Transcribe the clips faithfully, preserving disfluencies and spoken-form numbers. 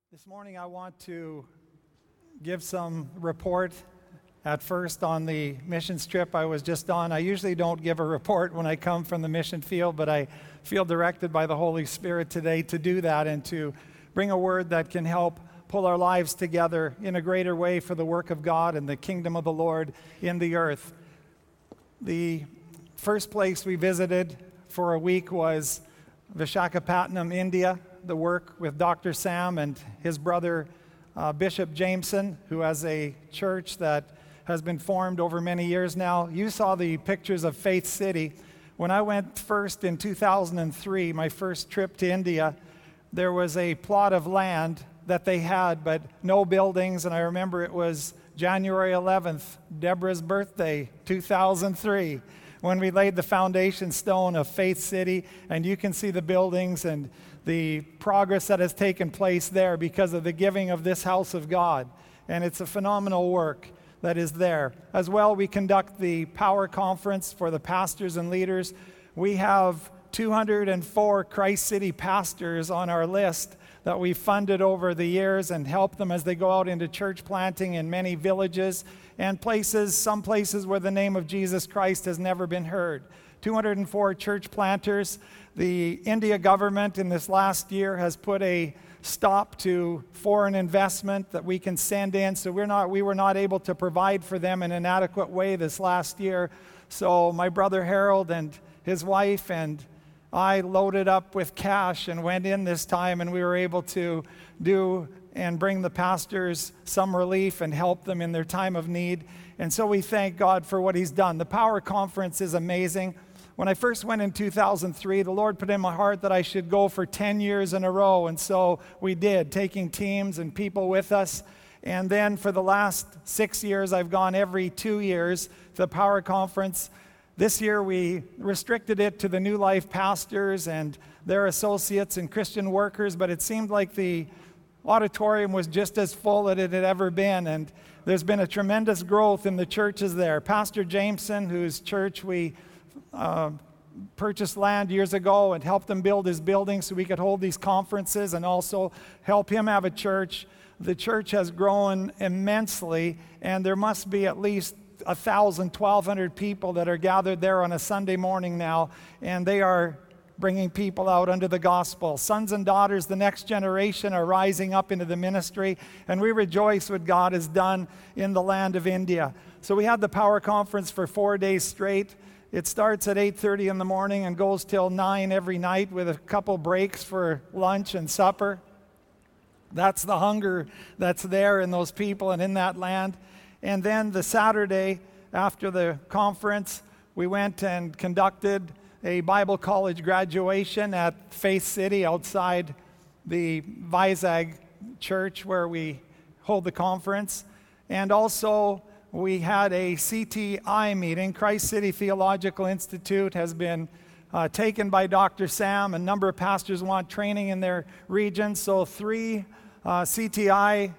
This morning I want to give some report at first on the missions trip I was just on. I usually don't give a report when I come from the mission field, but I feel directed by the Holy Spirit today to do that and to bring a word that can help pull our lives together in a greater way for the work of God and the kingdom of the Lord in the earth. The first place we visited for a week was Vishakhapatnam, India. The work with Doctor Sam and his brother uh, Bishop Jameson, who has a church that has been formed over many years now. You saw the pictures of Faith City. When I went first in two thousand three, my first trip to India, there was a plot of land that they had, but no buildings, and I remember it was January eleventh, Deborah's birthday, two thousand three, when we laid the foundation stone of Faith City, and you can see the buildings and the progress that has taken place there because of the giving of this house of God. And it's a phenomenal work that is there. As well, we conduct the Power Conference for the pastors and leaders. We have two hundred four Christ City pastors on our list that we've funded over the years and help them as they go out into church planting in many villages and places, some places where the name of Jesus Christ has never been heard. two hundred four church planters. The India government in this last year has put a stop to foreign investment that we can send in, so we're not, we were not able to provide for them in an adequate way this last year. So my brother Harold and his wife and I loaded up with cash and went in this time, and we were able to do and bring the pastors some relief and help them in their time of need. And so we thank God for what He's done. The Power Conference is amazing. When I first went in two thousand three, the Lord put in my heart that I should go for ten years in a row, and so we did, taking teams and people with us. And then for the last six years, I've gone every two years to the Power Conference. This year we restricted it to the New Life pastors and their associates and Christian workers, but it seemed like the auditorium was just as full as it had ever been, and there's been a tremendous growth in the churches there. Pastor Jameson, whose church we uh, purchased land years ago and helped him build his building so we could hold these conferences and also help him have a church. The church has grown immensely, and there must be at least a thousand, twelve hundred people that are gathered there on a Sunday morning now, and they are bringing people out under the gospel. Sons and daughters, the next generation, are rising up into the ministry, and we rejoice what God has done in the land of India. So we had the Power Conference for four days straight. It starts at eight thirty in the morning and goes till nine every night with a couple breaks for lunch and supper. That's the hunger that's there in those people and in that land. And then the Saturday after the conference, we went and conducted a Bible college graduation at Faith City outside the Vizag church where we hold the conference. And also we had a C T I meeting. Christ City Theological Institute has been uh, taken by Doctor Sam. A number of pastors want training in their region, so three uh, C T I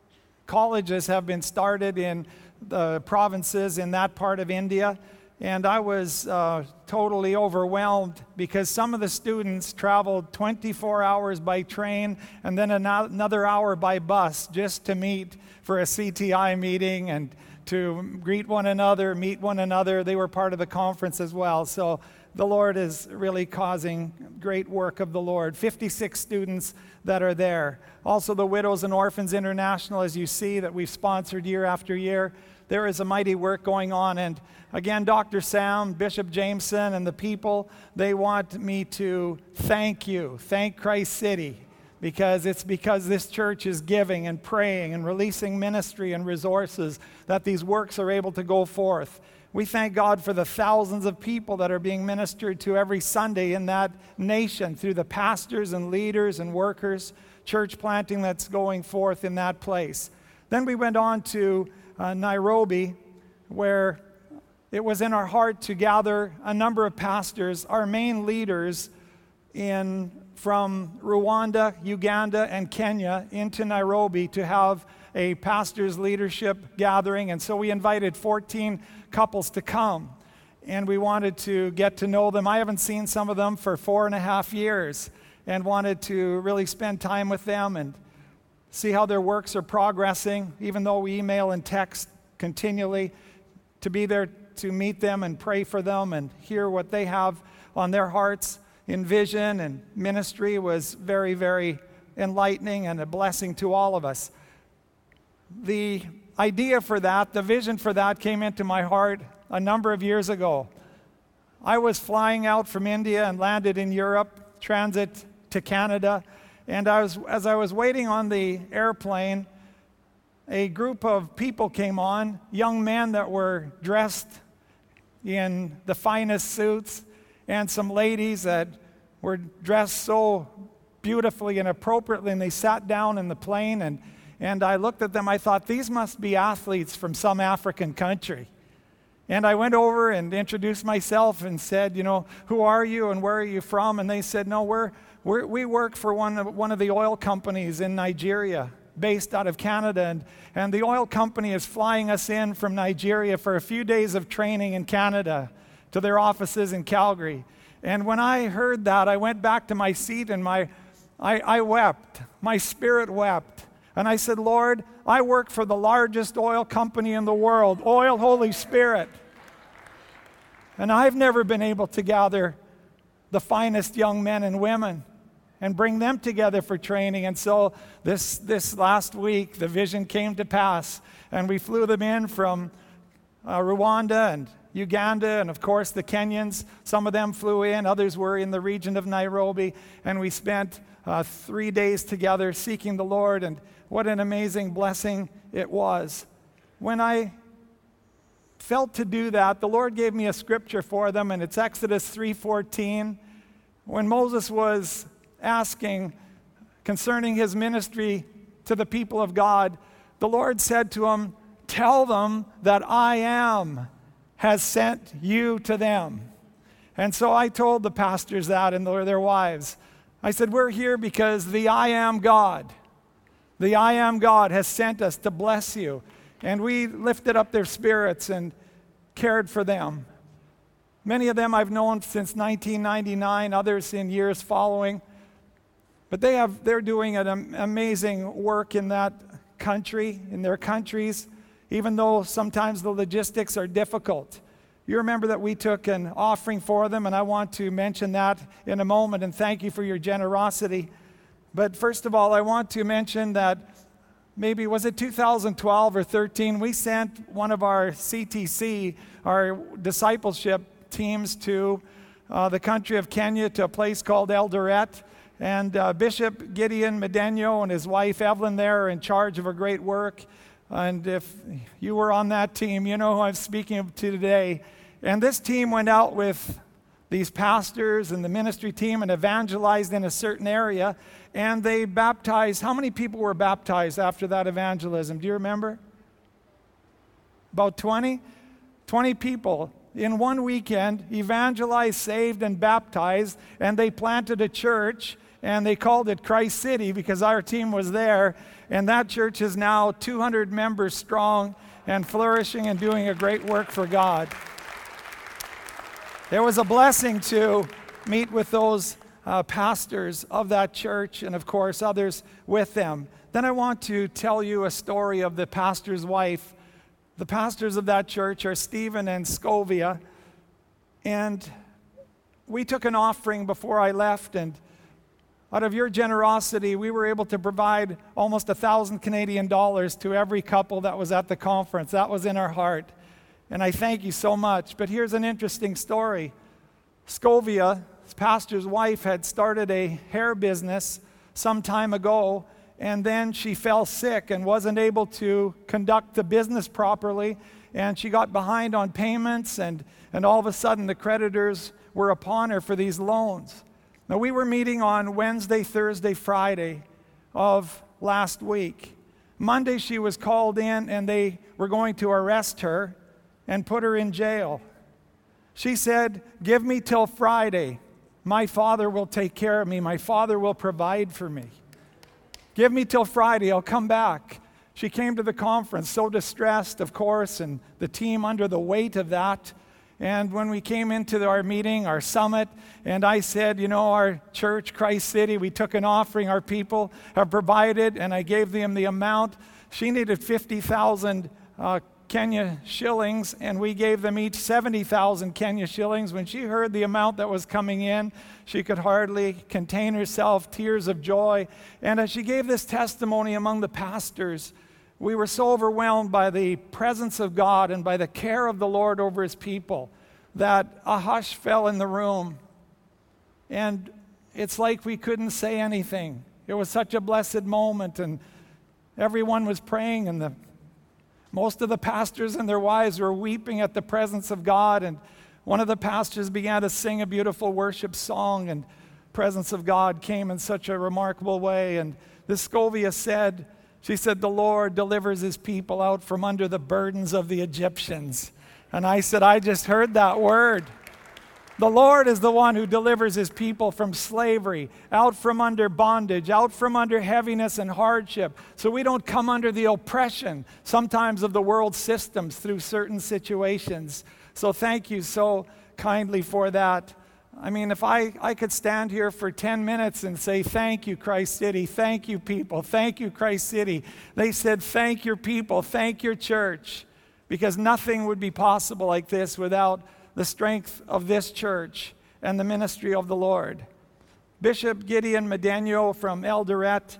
colleges have been started in the provinces in that part of India. And I was uh, totally overwhelmed because some of the students traveled twenty-four hours by train and then another hour by bus just to meet for a C T I meeting and to greet one another, meet one another. They were part of the conference as well. So the Lord is really causing great work of the Lord. fifty-six students that are there. Also the Widows and Orphans International, as you see, that we've sponsored year after year. There is a mighty work going on. And again, Doctor Sam, Bishop Jameson, and the people, they want me to thank you, thank Christ City, because it's because this church is giving and praying and releasing ministry and resources that these works are able to go forth. We thank God for the thousands of people that are being ministered to every Sunday in that nation through the pastors and leaders and workers, church planting that's going forth in that place. Then we went on to uh, Nairobi, where it was in our heart to gather a number of pastors, our main leaders in from Rwanda, Uganda, and Kenya into Nairobi to have a pastor's leadership gathering. And so we invited fourteen couples to come, and we wanted to get to know them. I haven't seen some of them for four and a half years and wanted to really spend time with them and see how their works are progressing, even though we email and text continually, to be there to meet them and pray for them and hear what they have on their hearts in vision and ministry was very, very enlightening and a blessing to all of us. The idea for that, the vision for that came into my heart a number of years ago. I was flying out from India and landed in Europe, transit to Canada, and I was, as I was waiting on the airplane, a group of people came on, young men that were dressed in the finest suits, and some ladies that were dressed so beautifully and appropriately, and they sat down in the plane, and, and I looked at them, I thought, these must be athletes from some African country. And I went over and introduced myself and said, you know, who are you and where are you from? And they said, no, we're, we're, we work for one of, one of the oil companies in Nigeria, based out of Canada, and, and the oil company is flying us in from Nigeria for a few days of training in Canada to their offices in Calgary. And when I heard that, I went back to my seat and my, I, I wept. My spirit wept. And I said, Lord, I work for the largest oil company in the world, Oil Holy Spirit. And I've never been able to gather the finest young men and women and bring them together for training. And so this, this last week, the vision came to pass, and we flew them in from uh, Rwanda and Uganda, and of course the Kenyans. Some of them flew in, others were in the region of Nairobi, and we spent uh, three days together seeking the Lord, and what an amazing blessing it was. When I felt to do that, the Lord gave me a scripture for them, and it's Exodus three fourteen. When Moses was asking concerning his ministry to the people of God, the Lord said to him, tell them that I am has sent you to them. And so I told the pastors that and their wives. I said, we're here because the I am God, the I am God has sent us to bless you. And we lifted up their spirits and cared for them. Many of them I've known since nineteen ninety-nine, others in years following. But they have, they're doing an amazing work in that country, in their countries, even though sometimes the logistics are difficult. You remember that we took an offering for them, and I want to mention that in a moment, and thank you for your generosity. But first of all, I want to mention that maybe, was it two thousand twelve or thirteen, we sent one of our C T C, our discipleship teams, to uh, the country of Kenya, to a place called Eldoret. And uh, Bishop Gideon Medeno and his wife Evelyn there are in charge of a great work. And if you were on that team, you know who I'm speaking to today. And this team went out with these pastors and the ministry team and evangelized in a certain area. And they baptized, how many people were baptized after that evangelism? Do you remember? About twenty? twenty people in one weekend evangelized, saved, and baptized. And they planted a church. And they called it Christ City because our team was there. And that church is now two hundred members strong and flourishing and doing a great work for God. It was a blessing to meet with those uh, pastors of that church and, of course, others with them. Then I want to tell you a story of the pastor's wife. The pastors of that church are Stephen and Scovia. And we took an offering before I left, and out of your generosity, we were able to provide almost a thousand Canadian dollars to every couple that was at the conference. That was in our heart. And I thank you so much. But here's an interesting story. Scovia, his pastor's wife, had started a hair business some time ago, and then she fell sick and wasn't able to conduct the business properly, and she got behind on payments, and, and all of a sudden the creditors were upon her for these loans. Now, we were meeting on Wednesday, Thursday, Friday of last week. Monday, she was called in, and they were going to arrest her and put her in jail. She said, give me till Friday. My Father will take care of me. My Father will provide for me. Give me till Friday. I'll come back. She came to the conference so distressed, of course, and the team under the weight of that. And when we came into our meeting, our summit, and I said, you know, our church, Christ City, we took an offering, our people have provided, and I gave them the amount. She needed fifty thousand uh, Kenya shillings, and we gave them each seventy thousand Kenya shillings. When she heard the amount that was coming in, she could hardly contain herself, tears of joy. And as she gave this testimony among the pastors, we were so overwhelmed by the presence of God and by the care of the Lord over his people that a hush fell in the room. And it's like we couldn't say anything. It was such a blessed moment, and everyone was praying, and the most of the pastors and their wives were weeping at the presence of God, and one of the pastors began to sing a beautiful worship song, and the presence of God came in such a remarkable way. And this Scovia said, she said, the Lord delivers his people out from under the burdens of the Egyptians. And I said, I just heard that word. The Lord is the one who delivers his people from slavery, out from under bondage, out from under heaviness and hardship, so we don't come under the oppression sometimes of the world systems through certain situations. So thank you so kindly for that. I mean, if I, I could stand here for ten minutes and say, thank you, Christ City, thank you, people, thank you, Christ City. They said, thank your people, thank your church, because nothing would be possible like this without the strength of this church and the ministry of the Lord. Bishop Gideon Medeno from Eldoret.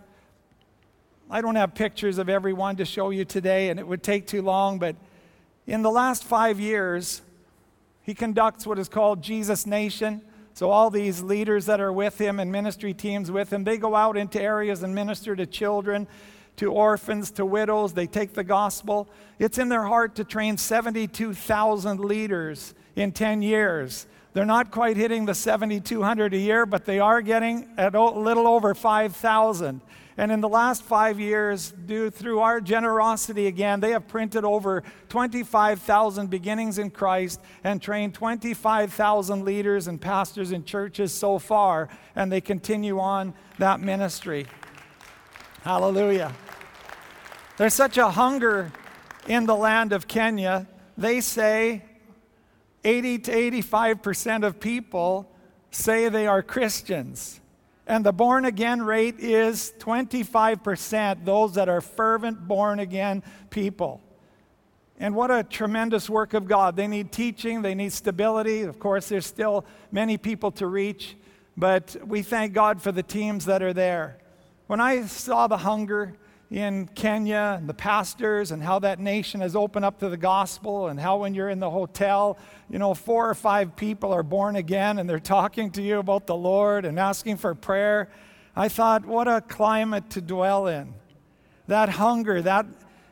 I don't have pictures of everyone to show you today, and it would take too long, but in the last five years, he conducts what is called Jesus Nation. So all these leaders that are with him and ministry teams with him, they go out into areas and minister to children, to orphans, to widows. They take the gospel. It's in their heart to train seventy-two thousand leaders in ten years. They're not quite hitting the seventy-two hundred a year, but they are getting at a little over five thousand. And in the last five years, due through our generosity again, they have printed over twenty-five thousand beginnings in Christ and trained twenty-five thousand leaders and pastors in churches so far, and they continue on that ministry. Hallelujah. There's such a hunger in the land of Kenya. They say eighty to eighty-five percent of people say they are Christians. And the born-again rate is twenty-five percent, those that are fervent born-again people. And what a tremendous work of God. They need teaching, they need stability. Of course, there's still many people to reach, but we thank God for the teams that are there. When I saw the hunger in Kenya and the pastors and how that nation has opened up to the gospel, and how when you're in the hotel, you know, four or five people are born again and they're talking to you about the Lord and asking for prayer, I thought, what a climate to dwell in. That hunger, that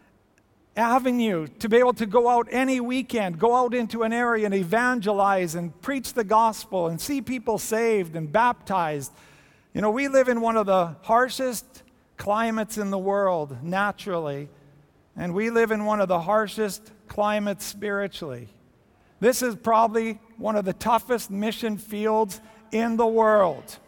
avenue to be able to go out any weekend, go out into an area and evangelize and preach the gospel and see people saved and baptized. You know, we live in one of the harshest climates in the world naturally, and we live in one of the harshest climates spiritually. This is probably one of the toughest mission fields in the world.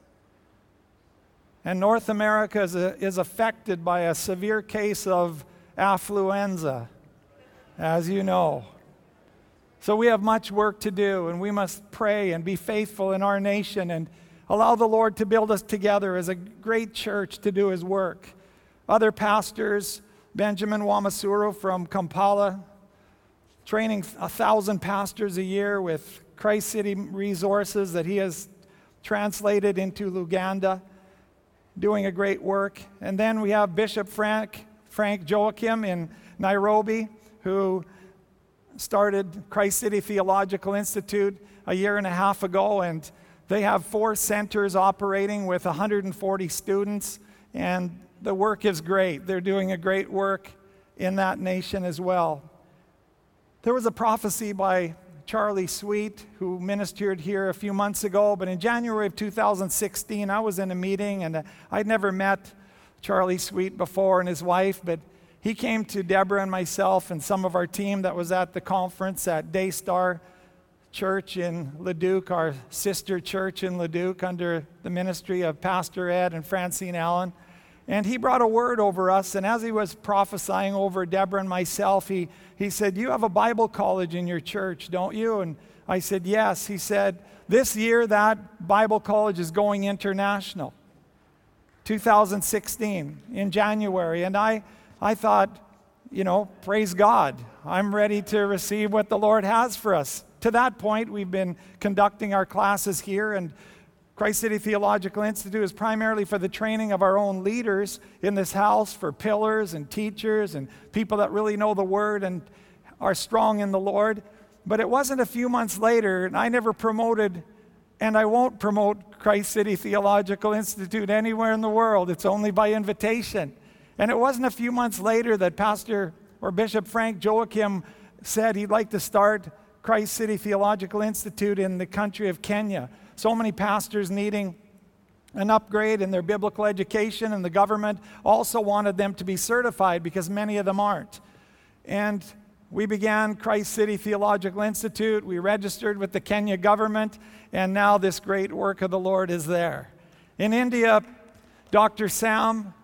And North America is, a, is affected by a severe case of affluenza, as you know. So we have much work to do, and we must pray and be faithful in our nation and allow the Lord to build us together as a great church to do his work. Other pastors, Benjamin Wamasuro from Kampala, training a thousand pastors a year with Christ City resources that he has translated into Luganda, doing a great work. And then we have Bishop Frank, Frank Joachim in Nairobi, who started Christ City Theological Institute a year and a half ago, and they have four centers operating with one hundred forty students, and the work is great. They're doing a great work in that nation as well. There was a prophecy by Charlie Sweet, who ministered here a few months ago, but in January of two thousand sixteen, I was in a meeting, and I'd never met Charlie Sweet before and his wife, but he came to Deborah and myself and some of our team that was at the conference at Daystar Church in Leduc, our sister church in Leduc, under the ministry of Pastor Ed and Francine Allen. And he brought a word over us, and as he was prophesying over Deborah and myself, he, he said, you have a Bible college in your church, don't you? And I said, yes. He said, this year that Bible college is going international, two thousand sixteen, in January. And I, I thought, you know, praise God, I'm ready to receive what the Lord has for us. To that point, we've been conducting our classes here, and Christ City Theological Institute is primarily for the training of our own leaders in this house, for pillars and teachers and people that really know the Word and are strong in the Lord. But it wasn't a few months later, and I never promoted, and I won't promote Christ City Theological Institute anywhere in the world. It's only by invitation. And it wasn't a few months later that Pastor or Bishop Frank Joachim said he'd like to start Christ City Theological Institute in the country of Kenya. So many pastors needing an upgrade in their biblical education, and the government also wanted them to be certified because many of them aren't. And we began Christ City Theological Institute. We registered with the Kenya government, and now this great work of the Lord is there. In India, Doctor Sam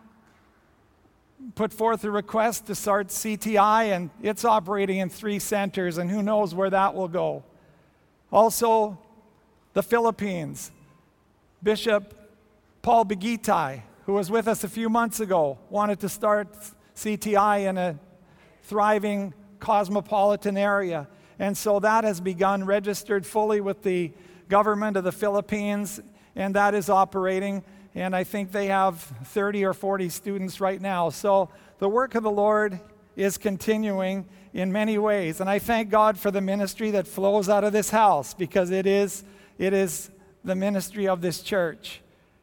put forth a request to start C T I, and it's operating in three centers, and who knows where that will go. Also, the Philippines, Bishop Paul Bigitai, who was with us a few months ago, wanted to start C T I in a thriving cosmopolitan area. And so that has begun, registered fully with the government of the Philippines, and that is operating. And I think they have thirty or forty students right now. So the work of the Lord is continuing in many ways. And I thank God for the ministry that flows out of this house, because it is, it is the ministry of this church.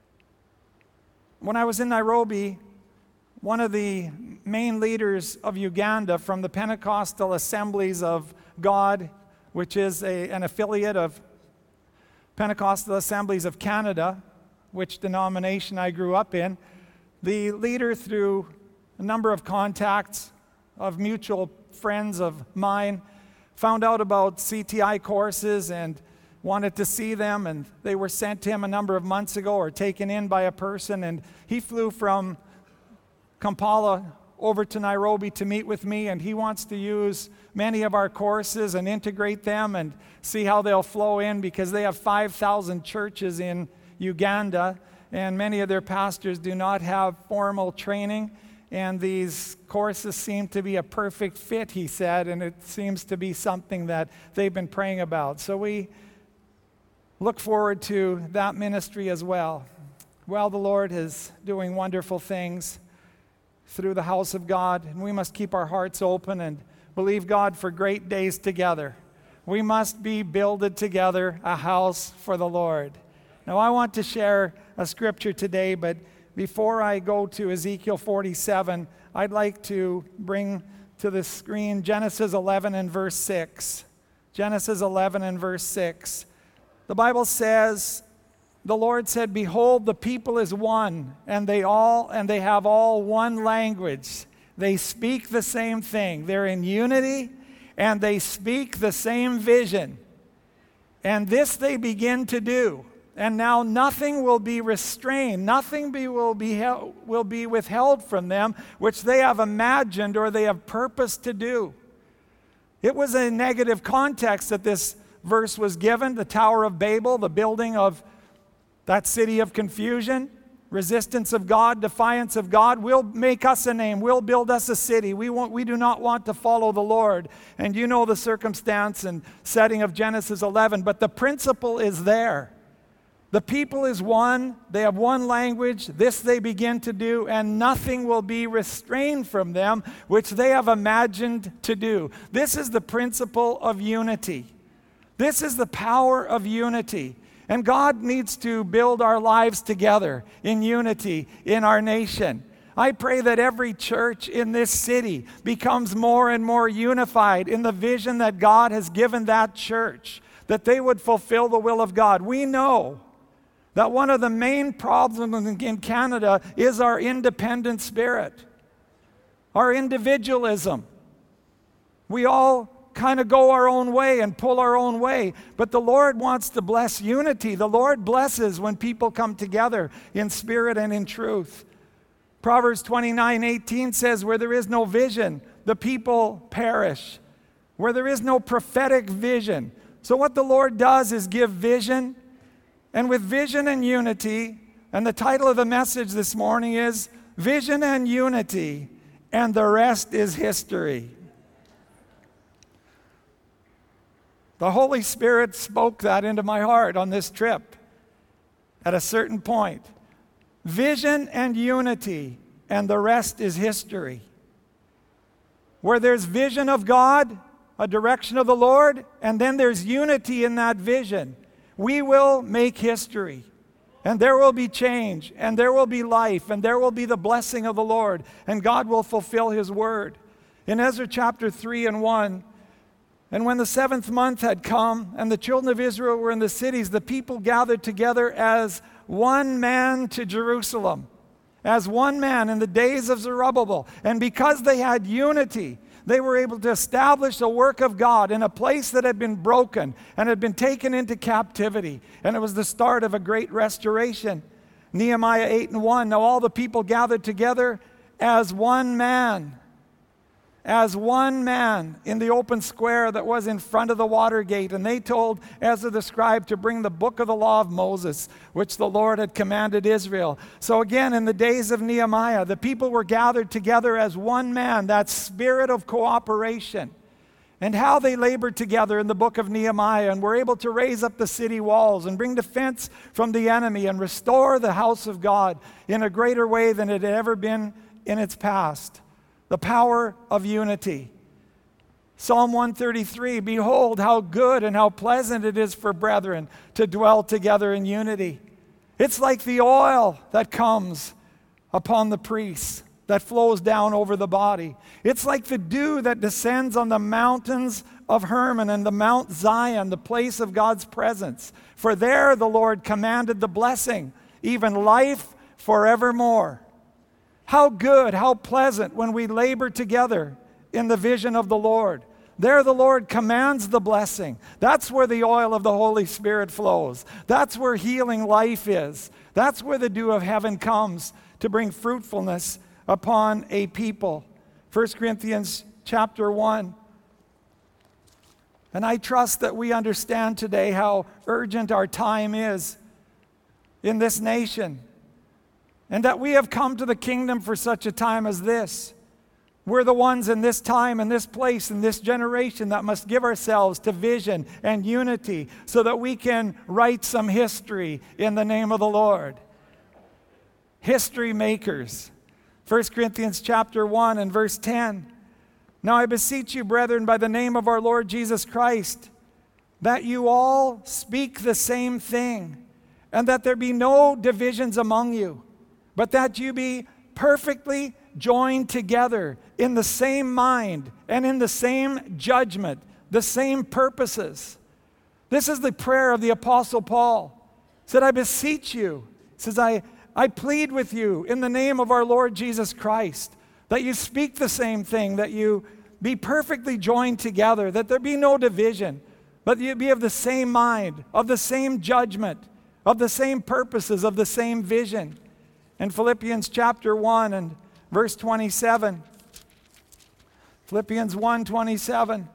When I was in Nairobi, one of the main leaders of Uganda from the Pentecostal Assemblies of God, which is a, an affiliate of Pentecostal Assemblies of Canada, which denomination I grew up in, the leader, through a number of contacts of mutual friends of mine, found out about C T I courses and wanted to see them, and they were sent to him a number of months ago, or taken in by a person, and he flew from Kampala over to Nairobi to meet with me, and he wants to use many of our courses and integrate them and see how they'll flow in, because they have five thousand churches in Uganda, and many of their pastors do not have formal training, and these courses seem to be a perfect fit, he said, and it seems to be something that they've been praying about. So we look forward to that ministry as well. Well, the Lord is doing wonderful things through the house of God, and we must keep our hearts open and believe God for great days together. We must be builded together a house for the Lord. Now, I want to share a scripture today, but before I go to Ezekiel forty-seven, I'd like to bring to the screen Genesis eleven and verse six. Genesis eleven and verse six. The Bible says, the Lord said, "Behold, the people is one, and they all and they have all one language. They speak the same thing. They're in unity, and they speak the same vision. And this they begin to do. And now nothing will be restrained, nothing be, will, be hel- will be withheld from them, which they have imagined or they have purposed to do." It was a negative context that this verse was given. The Tower of Babel, the building of that city of confusion, resistance of God, defiance of God. We'll make us a name. We'll build us a city. We won't, we do not want to follow the Lord. And you know the circumstance and setting of Genesis eleven, but the principle is there. The people is one. They have one language. This they begin to do, and nothing will be restrained from them, which they have imagined to do. This is the principle of unity. This is the power of unity. And God needs to build our lives together in unity in our nation. I pray that every church in this city becomes more and more unified in the vision that God has given that church, that they would fulfill the will of God. We know that one of the main problems in Canada is our independent spirit, our individualism. We all kind of go our own way and pull our own way. But the Lord wants to bless unity. The Lord blesses when people come together in spirit and in truth. Proverbs twenty-nine eighteen says, where there is no vision, the people perish. Where there is no prophetic vision. So what the Lord does is give vision, and with vision and unity, and the title of the message this morning is Vision and Unity, and the rest is history. The Holy Spirit spoke that into my heart on this trip at a certain point. Vision and unity, and the rest is history. Where there's vision of God, a direction of the Lord, and then there's unity in that vision, we will make history. And there will be change, and there will be life, and there will be the blessing of the Lord, and God will fulfill His word. In Ezra chapter three and one, and when the seventh month had come, and the children of Israel were in the cities, the people gathered together as one man to Jerusalem, as one man in the days of Zerubbabel. And because they had unity, they were able to establish the work of God in a place that had been broken and had been taken into captivity. And it was the start of a great restoration. Nehemiah eight and one, now all the people gathered together as one man, as one man in the open square that was in front of the water gate. And they told Ezra the scribe to bring the book of the law of Moses, which the Lord had commanded Israel. So again, in the days of Nehemiah, the people were gathered together as one man, that spirit of cooperation. And how they labored together in the book of Nehemiah and were able to raise up the city walls and bring defense from the enemy and restore the house of God in a greater way than it had ever been in its past. The power of unity. Psalm one thirty-three, behold how good and how pleasant it is for brethren to dwell together in unity. It's like the oil that comes upon the priests, that flows down over the body. It's like the dew that descends on the mountains of Hermon and the Mount Zion, the place of God's presence. For there the Lord commanded the blessing, even life forevermore. How good, how pleasant when we labor together in the vision of the Lord. There the Lord commands the blessing. That's where the oil of the Holy Spirit flows. That's where healing life is. That's where the dew of heaven comes to bring fruitfulness upon a people. First Corinthians chapter one. And I trust that we understand today how urgent our time is in this nation. And that we have come to the kingdom for such a time as this. We're the ones in this time, in this place, in this generation that must give ourselves to vision and unity so that we can write some history in the name of the Lord. History makers. First Corinthians chapter one and verse ten. Now I beseech you, brethren, by the name of our Lord Jesus Christ, that you all speak the same thing, and that there be no divisions among you, but that you be perfectly joined together in the same mind and in the same judgment, the same purposes. This is the prayer of the Apostle Paul. He said, I beseech you. He says, I, I plead with you in the name of our Lord Jesus Christ, that you speak the same thing, that you be perfectly joined together, that there be no division, but you be of the same mind, of the same judgment, of the same purposes, of the same vision. In Philippians chapter one and verse twenty-seven, Philippians one twenty-seven,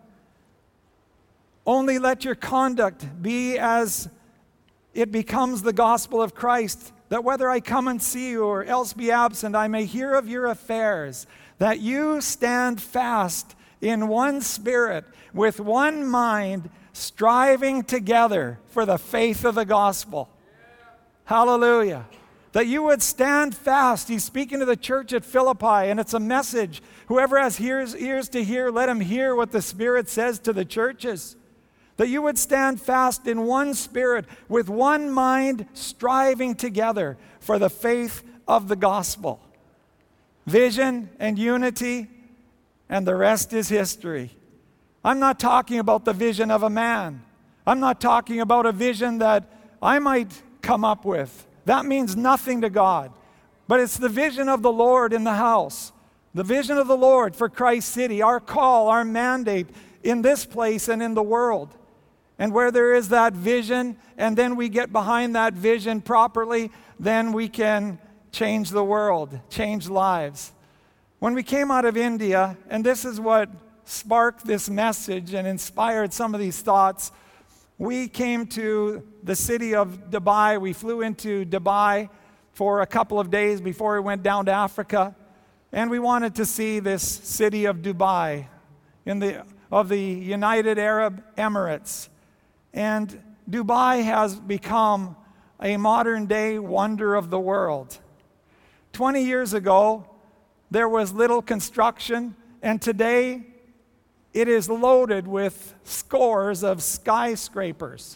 only let your conduct be as it becomes the gospel of Christ, that whether I come and see you or else be absent, I may hear of your affairs, that you stand fast in one spirit, with one mind, striving together for the faith of the gospel. Hallelujah. That you would stand fast. He's speaking to the church at Philippi, and it's a message. Whoever has ears, ears to hear, let him hear what the Spirit says to the churches. That you would stand fast in one spirit, with one mind, striving together for the faith of the gospel. Vision and unity, and the rest is history. I'm not talking about the vision of a man. I'm not talking about a vision that I might come up with. That means nothing to God. But it's the vision of the Lord in the house. The vision of the Lord for Christ City, our call, our mandate in this place and in the world. And where there is that vision, and then we get behind that vision properly, then we can change the world, change lives. When we came out of India, and this is what sparked this message and inspired some of these thoughts, we came to the city of Dubai. We flew into Dubai for a couple of days before we went down to Africa, and we wanted to see this city of Dubai in the of the United Arab Emirates. And Dubai has become a modern-day wonder of the world. twenty years ago, there was little construction, and today it is loaded with scores of skyscrapers.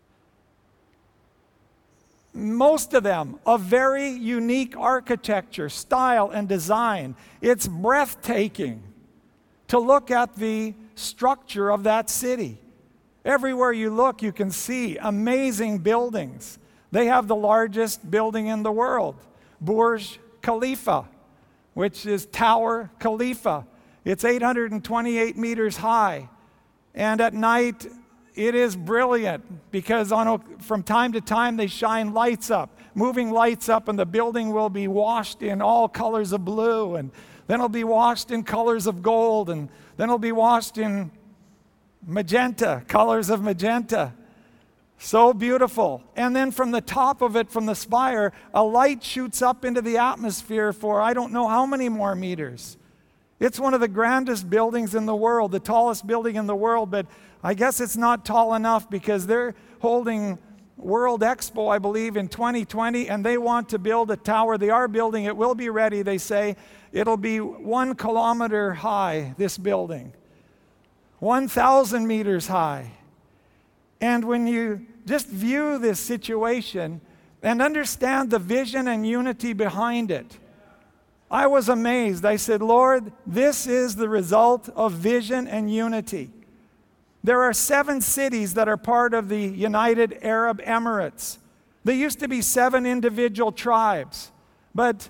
Most of them of very unique architecture, style, and design. It's breathtaking to look at the structure of that city. Everywhere you look, you can see amazing buildings. They have the largest building in the world, Burj Khalifa, which is Tower Khalifa. It's eight hundred twenty-eight meters high. And at night, it is brilliant because on a, from time to time they shine lights up, moving lights up, and the building will be washed in all colors of blue, and then it'll be washed in colors of gold, and then it'll be washed in magenta, colors of magenta. So beautiful. And then from the top of it, from the spire, a light shoots up into the atmosphere for I don't know how many more meters. It's one of the grandest buildings in the world, the tallest building in the world, but I guess it's not tall enough because they're holding World Expo, I believe, in twenty twenty, and they want to build a tower. They are building. It will be ready, they say. It'll be one kilometer high, this building, one thousand meters high. And when you just view this situation and understand the vision and unity behind it, I was amazed. I said, Lord, this is the result of vision and unity. There are seven cities that are part of the United Arab Emirates. There used to be seven individual tribes, but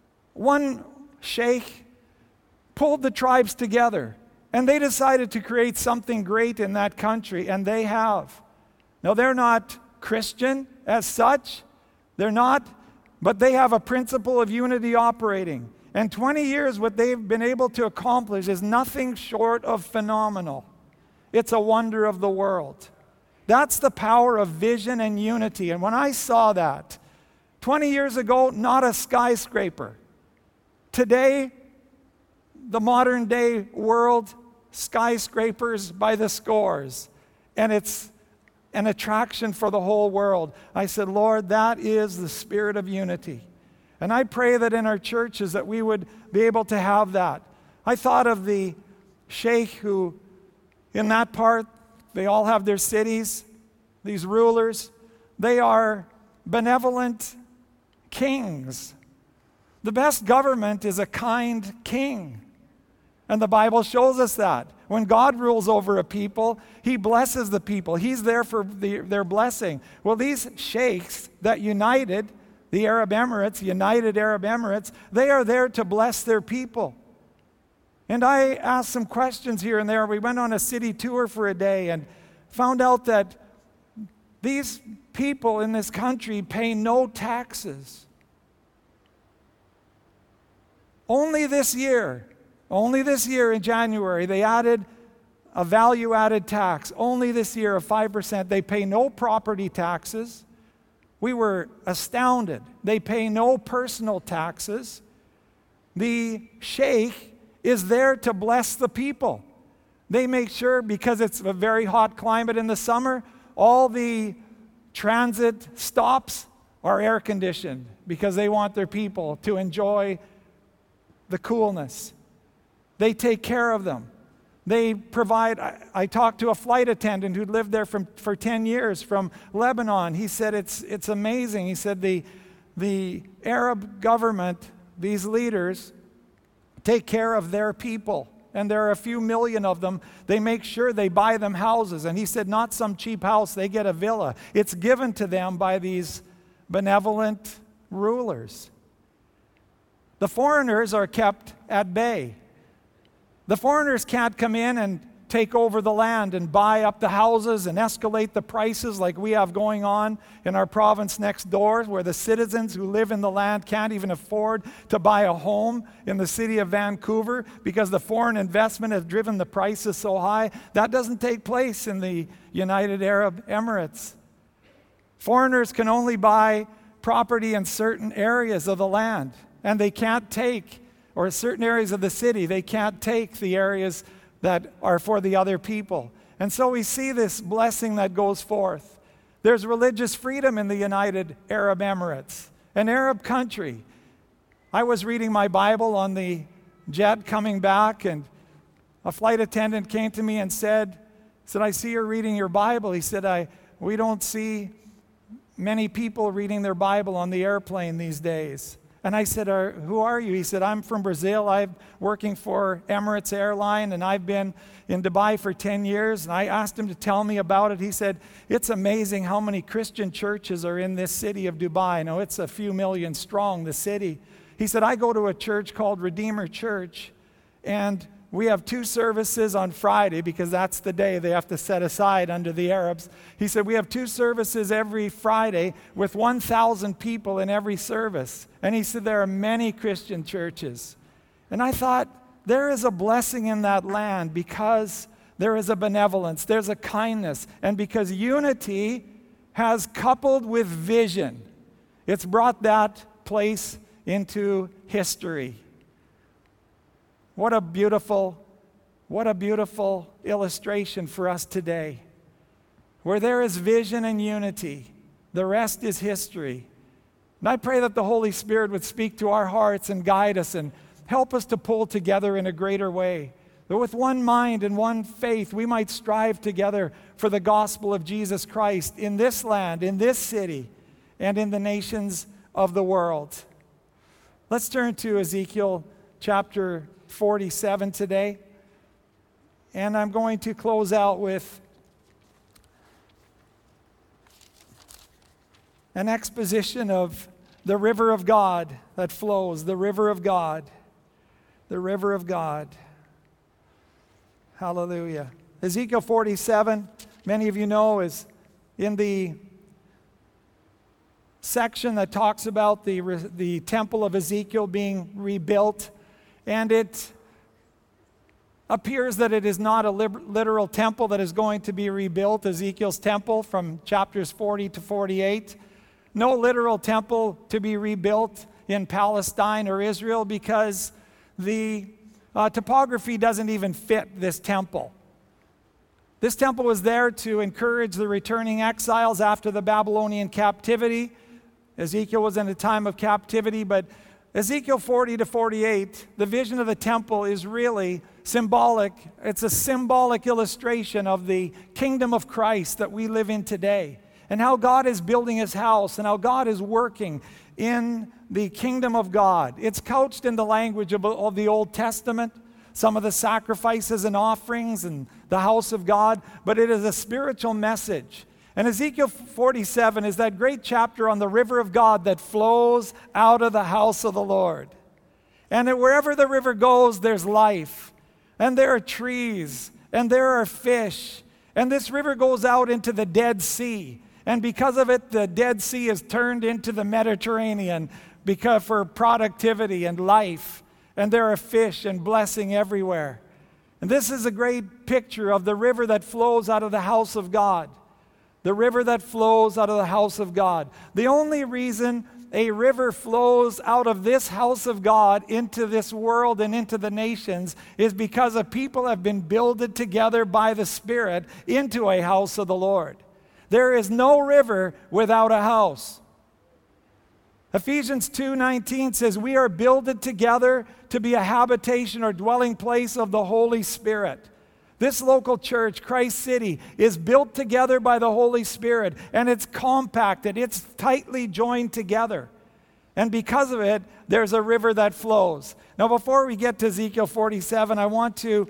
one sheikh pulled the tribes together, and they decided to create something great in that country, and they have. Now, they're not Christian as such. They're not, but they have a principle of unity operating. And twenty years, what they've been able to accomplish is nothing short of phenomenal. It's a wonder of the world. That's the power of vision and unity. And when I saw that, twenty years ago, not a skyscraper. Today, the modern day world, skyscrapers by the scores. And it's an attraction for the whole world. I said, Lord, that is the spirit of unity. And I pray that in our churches that we would be able to have that. I thought of the sheikh who, in that part, they all have their cities, these rulers. They are benevolent kings. The best government is a kind king. And the Bible shows us that. When God rules over a people, He blesses the people. He's there for the, their blessing. Well, these sheikhs that united, the Arab Emirates, United Arab Emirates, they are there to bless their people. And I asked some questions here and there. We went on a city tour for a day and found out that these people in this country pay no taxes. Only this year, only this year in January, they added a value-added tax. Only this year of five percent. They pay no property taxes. We were astounded. They pay no personal taxes. The sheikh is there to bless the people. They make sure, because it's a very hot climate in the summer, all the transit stops are air-conditioned because they want their people to enjoy the coolness. They take care of them. They provide, I, I talked to a flight attendant who lived there from, for ten years from Lebanon. He said it's, it's amazing. He said the, the Arab government, these leaders, take care of their people. And there are a few million of them. They make sure they buy them houses. And he said not some cheap house, they get a villa. It's given to them by these benevolent rulers. The foreigners are kept at bay. The foreigners can't come in and take over the land and buy up the houses and escalate the prices like we have going on in our province next door, where the citizens who live in the land can't even afford to buy a home in the city of Vancouver because the foreign investment has driven the prices so high. That doesn't take place in the United Arab Emirates. Foreigners can only buy property in certain areas of the land, and they can't take, or certain areas of the city, they can't take the areas that are for the other people. And so we see this blessing that goes forth. There's religious freedom in the United Arab Emirates, an Arab country. I was reading my Bible on the jet coming back, and a flight attendant came to me and said, said, I see you're reading your Bible. He said, I we don't see many people reading their Bible on the airplane these days. And I said, are, who are you? He said, I'm from Brazil. I'm working for Emirates Airline, and I've been in Dubai for ten years. And I asked him to tell me about it. He said, it's amazing how many Christian churches are in this city of Dubai. Now, it's a few million strong, the city. He said, I go to a church called Redeemer Church, and we have two services on Friday because that's the day they have to set aside under the Arabs. He said, we have two services every Friday with one thousand people in every service. And he said, there are many Christian churches. And I thought, there is a blessing in that land because there is a benevolence, there's a kindness, and because unity has coupled with vision, it's brought that place into history. What a beautiful, what a beautiful illustration for us today. Where there is vision and unity, the rest is history. And I pray that the Holy Spirit would speak to our hearts and guide us and help us to pull together in a greater way. That with one mind and one faith, we might strive together for the gospel of Jesus Christ in this land, in this city, and in the nations of the world. Let's turn to Ezekiel chapter forty-seven today. And I'm going to close out with an exposition of the river of God that flows, the river of God, the river of God. Hallelujah. Ezekiel forty-seven, many of you know, is in the section that talks about the, the temple of Ezekiel being rebuilt. And it appears that it is not a literal temple that is going to be rebuilt, Ezekiel's temple from chapters forty to forty-eight. No literal temple to be rebuilt in Palestine or Israel because the uh, topography doesn't even fit this temple. This temple was there to encourage the returning exiles after the Babylonian captivity. Ezekiel was in a time of captivity, but Ezekiel forty to forty-eight, the vision of the temple is really symbolic. It's a symbolic illustration of the kingdom of Christ that we live in today, and how God is building his house, and how God is working in the kingdom of God. It's couched in the language of, of the Old Testament, some of the sacrifices and offerings and the house of God, but it is a spiritual message. And Ezekiel forty-seven is that great chapter on the river of God that flows out of the house of the Lord. And that wherever the river goes, there's life. And there are trees. And there are fish. And this river goes out into the Dead Sea. And because of it, the Dead Sea is turned into the Mediterranean because for productivity and life. And there are fish and blessing everywhere. And this is a great picture of the river that flows out of the house of God. The river that flows out of the house of God. The only reason a river flows out of this house of God into this world and into the nations is because a people have been builded together by the Spirit into a house of the Lord. There is no river without a house. Ephesians two nineteen says, we are builded together to be a habitation or dwelling place of the Holy Spirit. This local church, Christ City, is built together by the Holy Spirit, and it's compacted, it's tightly joined together. And because of it, there's a river that flows. Now, before we get to Ezekiel forty-seven, I want to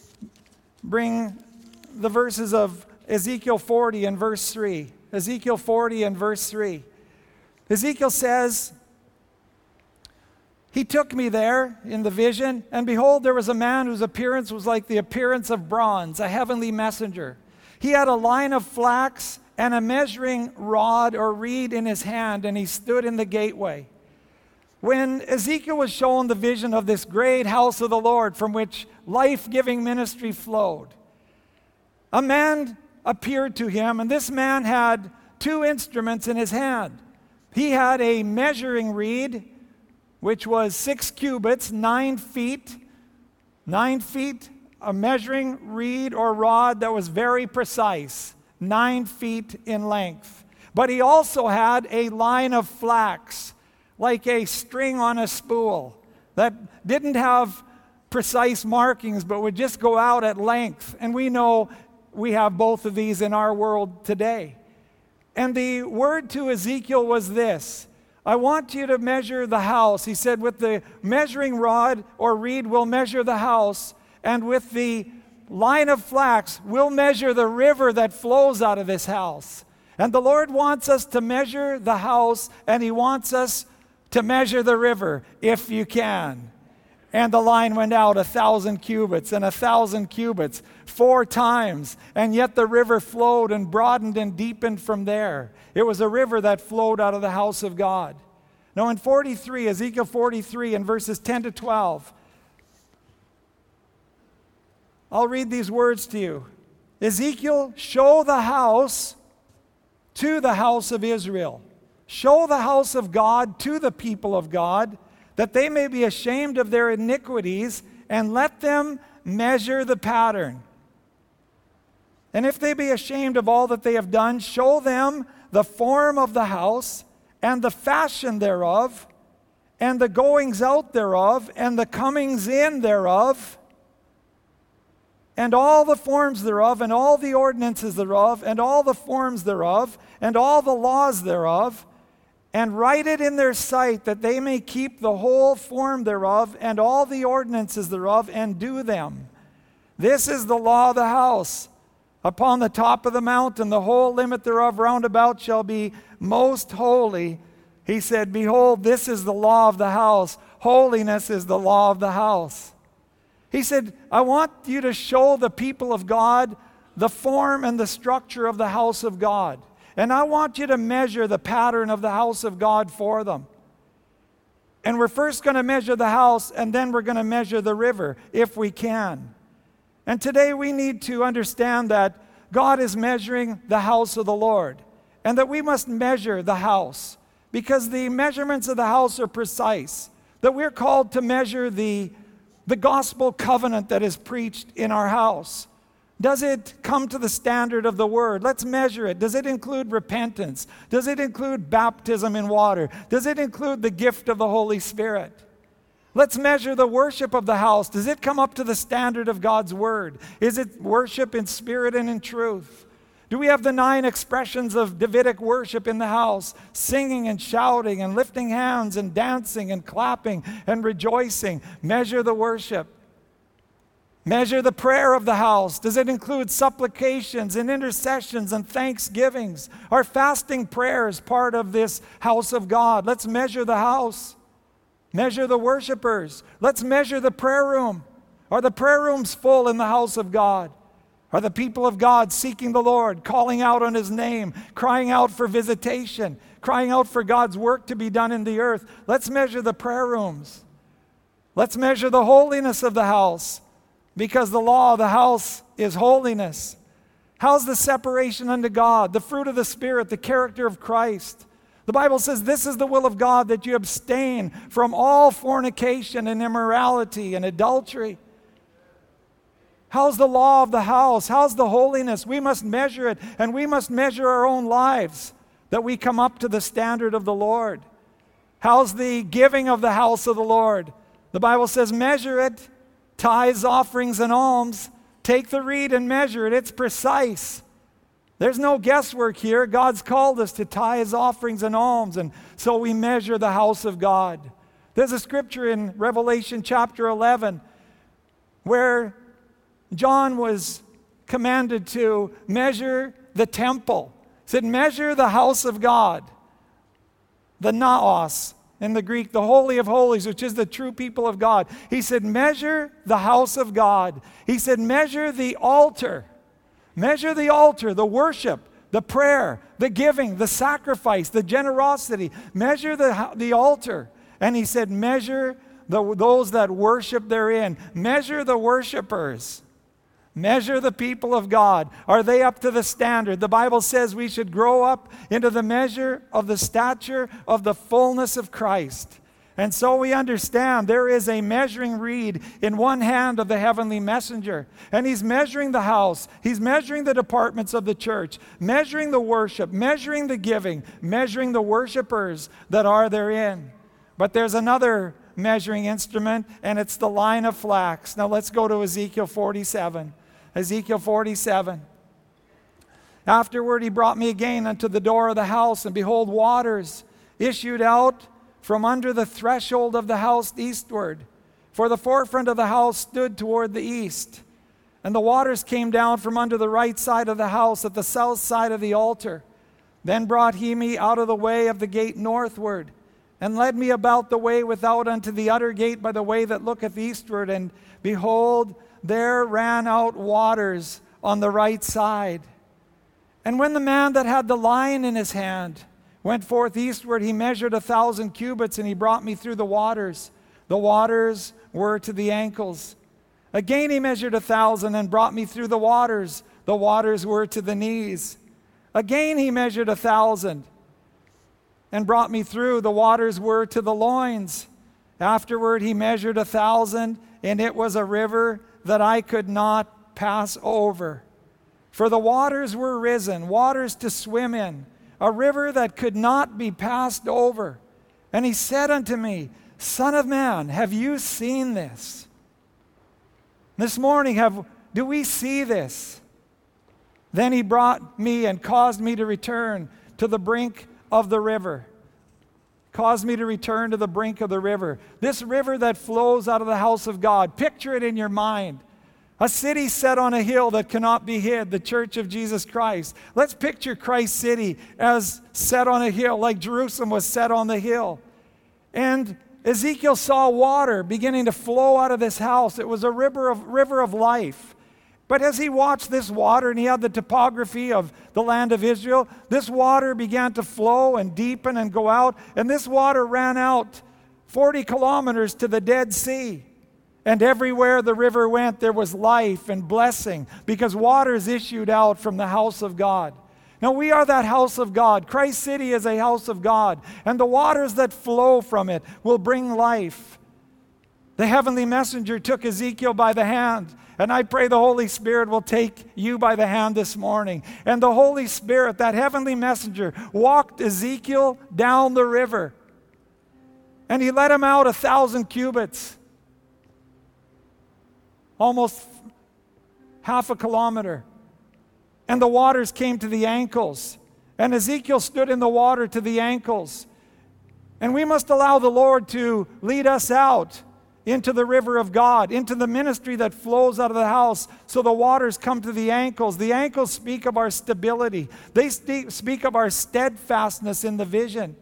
bring the verses of Ezekiel forty and verse three. Ezekiel forty and verse three. Ezekiel says, He took me there in the vision, and behold, there was a man whose appearance was like the appearance of bronze, a heavenly messenger. He had a line of flax and a measuring rod or reed in his hand, and he stood in the gateway. When Ezekiel was shown the vision of this great house of the Lord from which life-giving ministry flowed, a man appeared to him, and this man had two instruments in his hand. He had a measuring reed, which was six cubits, nine feet, nine feet, a measuring reed or rod that was very precise, nine feet in length. But he also had a line of flax, like a string on a spool, that didn't have precise markings, but would just go out at length. And we know we have both of these in our world today. And the word to Ezekiel was this: I want you to measure the house. He said, with the measuring rod or reed, we'll measure the house. And with the line of flax, we'll measure the river that flows out of this house. And the Lord wants us to measure the house, and He wants us to measure the river, if you can. And the line went out a thousand cubits and a thousand cubits, four times. And yet the river flowed and broadened and deepened from there. It was a river that flowed out of the house of God. Now in forty-three, Ezekiel forty-three, in verses ten to twelve, I'll read these words to you. Ezekiel, show the house to the house of Israel. Show the house of God to the people of God, that they may be ashamed of their iniquities, and let them measure the pattern. And if they be ashamed of all that they have done, show them the form of the house, and the fashion thereof, and the goings out thereof, and the comings in thereof, and all the forms thereof, and all the ordinances thereof, and all the forms thereof, and all the laws thereof, and write it in their sight, that they may keep the whole form thereof, and all the ordinances thereof, and do them. This is the law of the house. Upon the top of the mountain, the whole limit thereof round about shall be most holy. He said, behold, this is the law of the house. Holiness is the law of the house. He said, I want you to show the people of God the form and the structure of the house of God. And I want you to measure the pattern of the house of God for them. And we're first going to measure the house, and then we're going to measure the river, if we can. And today we need to understand that God is measuring the house of the Lord, and that we must measure the house, because the measurements of the house are precise. That we're called to measure the, the gospel covenant that is preached in our house. Does it come to the standard of the Word? Let's measure it. Does it include repentance? Does it include baptism in water? Does it include the gift of the Holy Spirit? Let's measure the worship of the house. Does it come up to the standard of God's Word? Is it worship in spirit and in truth? Do we have the nine expressions of Davidic worship in the house? Singing and shouting and lifting hands and dancing and clapping and rejoicing. Measure the worship. Measure the prayer of the house. Does it include supplications and intercessions and thanksgivings? Are fasting prayers part of this house of God? Let's measure the house. Measure the worshipers. Let's measure the prayer room. Are the prayer rooms full in the house of God? Are the people of God seeking the Lord, calling out on His name, crying out for visitation, crying out for God's work to be done in the earth? Let's measure the prayer rooms. Let's measure the holiness of the house, because the law of the house is holiness. How's the separation unto God, the fruit of the Spirit, the character of Christ? The Bible says this is the will of God, that you abstain from all fornication and immorality and adultery. How's the law of the house? How's the holiness? We must measure it, and we must measure our own lives, that we come up to the standard of the Lord. How's the giving of the house of the Lord? The Bible says measure it. Tithes, offerings, and alms. Take the reed and measure it. It's precise. There's no guesswork here. God's called us to tithes, offerings, and alms, and so we measure the house of God. There's a scripture in Revelation chapter eleven where John was commanded to measure the temple. He said, measure the house of God, the naos in the Greek, the Holy of Holies, which is the true people of God. He said, measure the house of God. He said, measure the altar. Measure the altar, the worship, the prayer, the giving, the sacrifice, the generosity. Measure the, the altar. And he said, measure the, those that worship therein. Measure the worshipers. Measure the people of God. Are they up to the standard? The Bible says we should grow up into the measure of the stature of the fullness of Christ. And so we understand there is a measuring reed in one hand of the heavenly messenger. And he's measuring the house. He's measuring the departments of the church, measuring the worship, measuring the giving, measuring the worshipers that are therein. But there's another measuring instrument, and it's the line of flax. Now let's go to Ezekiel forty-seven. Ezekiel forty-seven. Afterward he brought me again unto the door of the house, and behold, waters issued out from under the threshold of the house eastward. For the forefront of the house stood toward the east. And the waters came down from under the right side of the house at the south side of the altar. Then brought he me out of the way of the gate northward, and led me about the way without unto the utter gate by the way that looketh eastward. And behold, there ran out waters on the right side. And when the man that had the line in his hand went forth eastward, he measured a thousand cubits, and he brought me through the waters. The waters were to the ankles. Again he measured a thousand, and brought me through the waters. The waters were to the knees. Again he measured a thousand, and brought me through. The waters were to the loins. Afterward he measured a thousand, and it was a river that I could not pass over. For the waters were risen, waters to swim in, a river that could not be passed over. And he said unto me, Son of man, have you seen this? This morning, have do we see this? Then he brought me and caused me to return to the brink of the river. Caused me to return to the brink of the river. This river that flows out of the house of God. Picture it in your mind. A city set on a hill that cannot be hid, the church of Jesus Christ. Let's picture Christ City as set on a hill, like Jerusalem was set on the hill. And Ezekiel saw water beginning to flow out of this house. It was a river of, river of life. But as he watched this water, and he had the topography of the land of Israel, this water began to flow and deepen and go out. And this water ran out forty kilometers to the Dead Sea. And everywhere the river went, there was life and blessing, because waters issued out from the house of God. Now we are that house of God. Christ City is a house of God. And the waters that flow from it will bring life. The heavenly messenger took Ezekiel by the hand. And I pray the Holy Spirit will take you by the hand this morning. And the Holy Spirit, that heavenly messenger, walked Ezekiel down the river. And he led him out a thousand cubits. Almost half a kilometer. And the waters came to the ankles. And Ezekiel stood in the water to the ankles. And we must allow the Lord to lead us out into the river of God, into the ministry that flows out of the house, so the waters come to the ankles. The ankles speak of our stability. They speak of our steadfastness in the vision.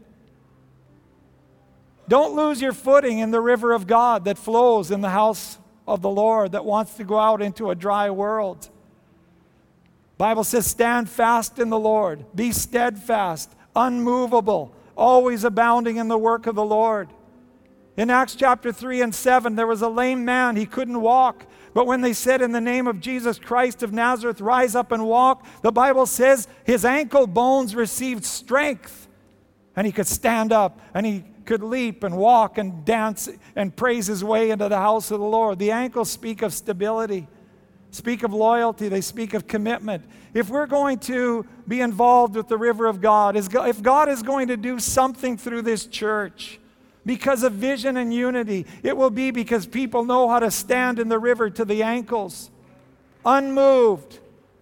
Don't lose your footing in the river of God that flows in the house of the Lord, that wants to go out into a dry world. Bible says, stand fast in the Lord. Be steadfast, unmovable, always abounding in the work of the Lord. In Acts chapter three and seven, there was a lame man. He couldn't walk. But when they said, in the name of Jesus Christ of Nazareth, rise up and walk, the Bible says his ankle bones received strength. And he could stand up, and he could leap and walk and dance and praise his way into the house of the Lord. The ankles speak of stability, speak of loyalty, they speak of commitment. If we're going to be involved with the river of God, if God is going to do something through this church, because of vision and unity, it will be because people know how to stand in the river to the ankles. Unmoved.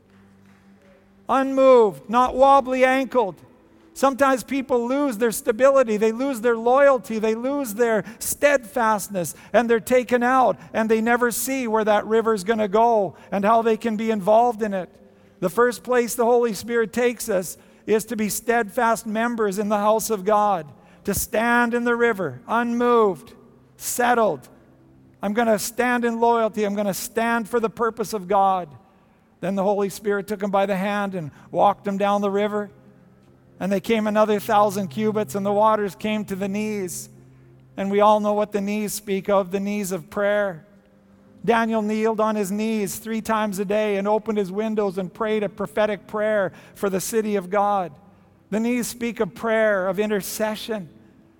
Unmoved, not wobbly ankled. Sometimes people lose their stability, they lose their loyalty, they lose their steadfastness, and they're taken out, and they never see where that river is going to go and how they can be involved in it. The first place the Holy Spirit takes us is to be steadfast members in the house of God, to stand in the river, unmoved, settled. I'm going to stand in loyalty. I'm going to stand for the purpose of God. Then the Holy Spirit took him by the hand and walked him down the river. And they came another thousand cubits, and the waters came to the knees. And we all know what the knees speak of, the knees of prayer. Daniel kneeled on his knees three times a day and opened his windows and prayed a prophetic prayer for the city of God. The knees speak of prayer, of intercession.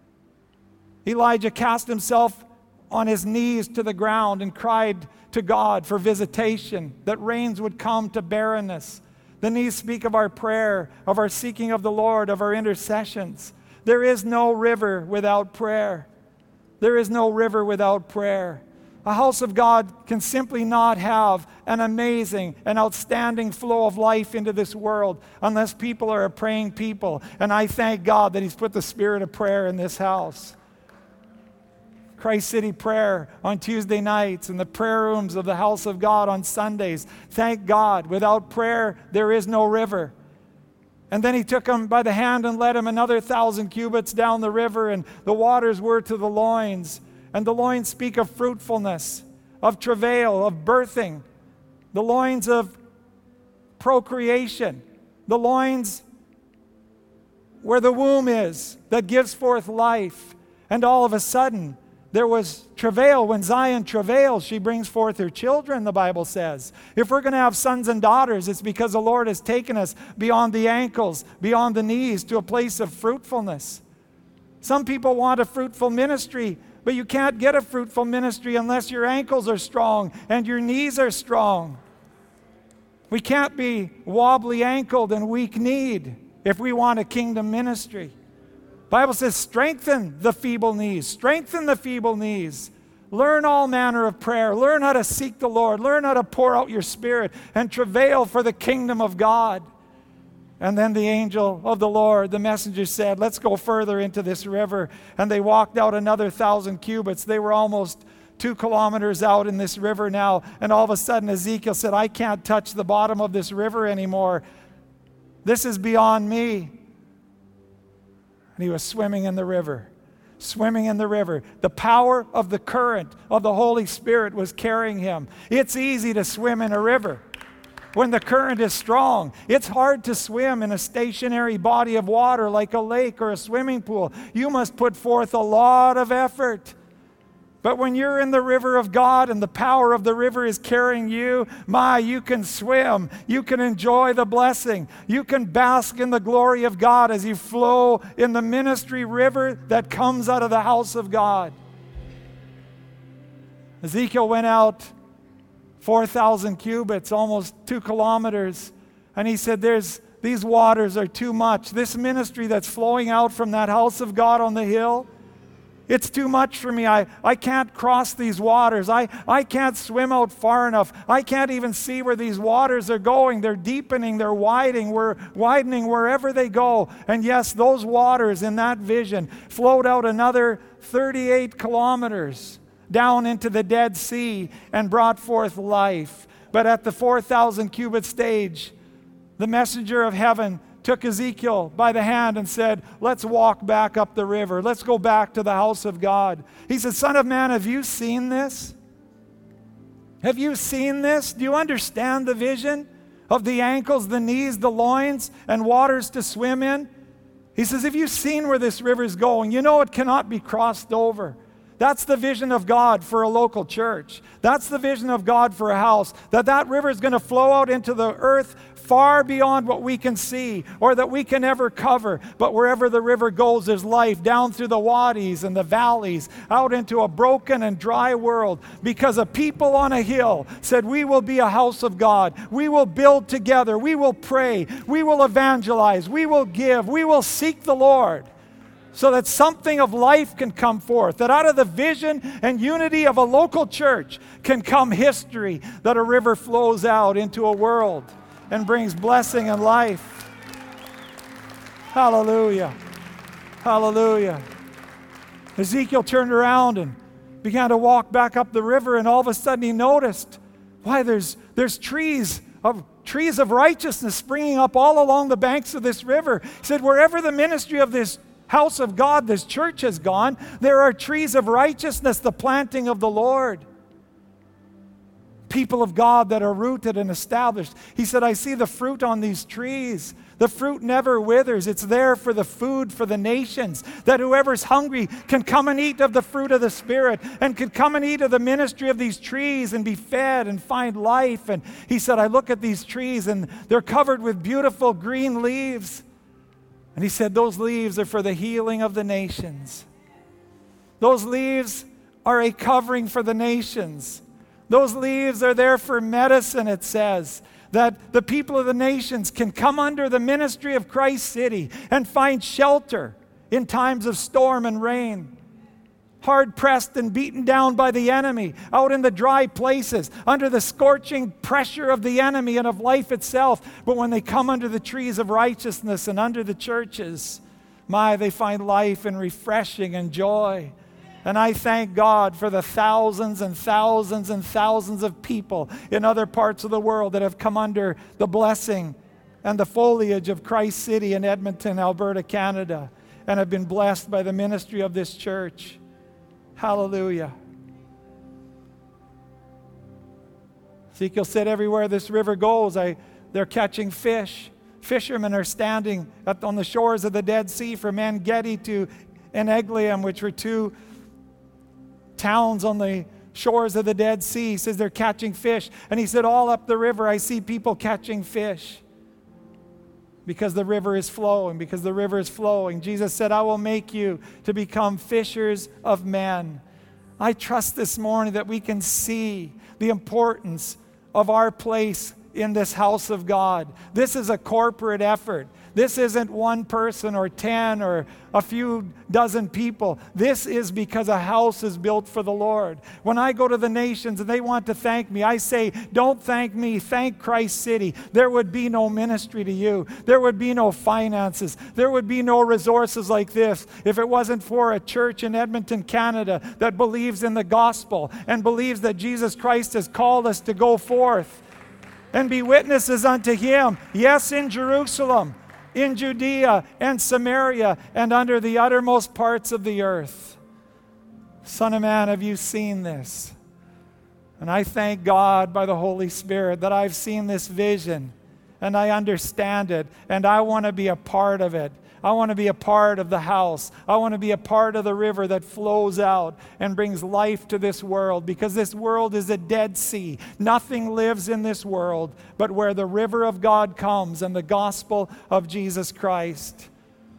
Elijah cast himself on his knees to the ground and cried to God for visitation, that rains would come to barrenness. The knees speak of our prayer, of our seeking of the Lord, of our intercessions. There is no river without prayer. There is no river without prayer. A house of God can simply not have an amazing and outstanding flow of life into this world unless people are a praying people. And I thank God that He's put the spirit of prayer in this house. Christ City Prayer on Tuesday nights and the prayer rooms of the house of God on Sundays. Thank God. Without prayer, there is no river. And then He took him by the hand and led him another thousand cubits down the river, and the waters were to the loins. And the loins speak of fruitfulness, of travail, of birthing. The loins of procreation. The loins where the womb is that gives forth life. And all of a sudden, there was travail. When Zion travails, she brings forth her children, the Bible says. If we're going to have sons and daughters, it's because the Lord has taken us beyond the ankles, beyond the knees, to a place of fruitfulness. Some people want a fruitful ministry, but you can't get a fruitful ministry unless your ankles are strong and your knees are strong. We can't be wobbly-ankled and weak-kneed if we want a kingdom ministry. The Bible says, strengthen the feeble knees. Strengthen the feeble knees. Learn all manner of prayer. Learn how to seek the Lord. Learn how to pour out your spirit and travail for the kingdom of God. And then the angel of the Lord, the messenger, said, let's go further into this river. And they walked out another thousand cubits. They were almost two kilometers out in this river now. And all of a sudden Ezekiel said, I can't touch the bottom of this river anymore. This is beyond me. And he was swimming in the river, swimming in the river. The power of the current of the Holy Spirit was carrying him. It's easy to swim in a river when the current is strong. It's hard to swim in a stationary body of water like a lake or a swimming pool. You must put forth a lot of effort. But when you're in the river of God and the power of the river is carrying you, my, you can swim. You can enjoy the blessing. You can bask in the glory of God as you flow in the ministry river that comes out of the house of God. Ezekiel went out four thousand cubits, almost two kilometers, and he said, There's these waters are too much. This ministry that's flowing out from that house of God on the hill, it's too much for me. I, I can't cross these waters. I, I can't swim out far enough. I can't even see where these waters are going. They're deepening, they're widening, we're widening wherever they go. And yes, those waters in that vision flowed out another thirty-eight kilometers down into the Dead Sea and brought forth life. But at the four thousand cubit stage, the messenger of heaven took Ezekiel by the hand and said, let's walk back up the river. Let's go back to the house of God. He said, Son of man, have you seen this? Have you seen this? Do you understand the vision of the ankles, the knees, the loins, and waters to swim in? He says, have you seen where this river is going? You know it cannot be crossed over. That's the vision of God for a local church. That's the vision of God for a house. That that river is going to flow out into the earth far beyond what we can see or that we can ever cover. But wherever the river goes, there's life down through the wadis and the valleys, out into a broken and dry world. Because a people on a hill said, we will be a house of God. We will build together. We will pray. We will evangelize. We will give. We will seek the Lord. So that something of life can come forth, that out of the vision and unity of a local church can come history, that a river flows out into a world and brings blessing and life. Hallelujah. Hallelujah. Ezekiel turned around and began to walk back up the river, and all of a sudden he noticed, why, there's, there's trees of trees of righteousness springing up all along the banks of this river. He said, wherever the ministry of this house of God, this church has gone. There are trees of righteousness, the planting of the Lord. People of God that are rooted and established. He said, I see the fruit on these trees. The fruit never withers. It's there for the food for the nations, that whoever's hungry can come and eat of the fruit of the Spirit and can come and eat of the ministry of these trees and be fed and find life. And he said, I look at these trees and they're covered with beautiful green leaves. And he said, those leaves are for the healing of the nations. Those leaves are a covering for the nations. Those leaves are there for medicine, it says, that the people of the nations can come under the ministry of Christ City and find shelter in times of storm and rain. Hard pressed and beaten down by the enemy, out in the dry places, under the scorching pressure of the enemy and of life itself. But when they come under the trees of righteousness and under the churches, my, they find life and refreshing and joy. And I thank God for the thousands and thousands and thousands of people in other parts of the world that have come under the blessing and the foliage of Christ City in Edmonton, Alberta, Canada, and have been blessed by the ministry of this church. Hallelujah. Ezekiel said, everywhere this river goes, I, they're catching fish. Fishermen are standing at, on the shores of the Dead Sea from En Gedi to Eneglaim, which were two towns on the shores of the Dead Sea. He says they're catching fish. And he said, all up the river I see people catching fish because the river is flowing, because the river is flowing. Jesus said, I will make you to become fishers of men. I trust this morning that we can see the importance of our place in this house of God. This is a corporate effort. This isn't one person or ten or a few dozen people. This is because a house is built for the Lord. When I go to the nations and they want to thank me, I say, don't thank me, thank Christ City. There would be no ministry to you. There would be no finances. There would be no resources like this if it wasn't for a church in Edmonton, Canada that believes in the gospel and believes that Jesus Christ has called us to go forth and be witnesses unto Him. Yes, in Jerusalem, in Judea and Samaria, and under the uttermost parts of the earth. Son of man, have you seen this? And I thank God by the Holy Spirit that I've seen this vision and I understand it and I want to be a part of it. I want to be a part of the house. I want to be a part of the river that flows out and brings life to this world, because this world is a dead sea. Nothing lives in this world but where the river of God comes and the gospel of Jesus Christ.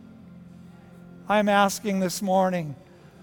I'm asking this morning,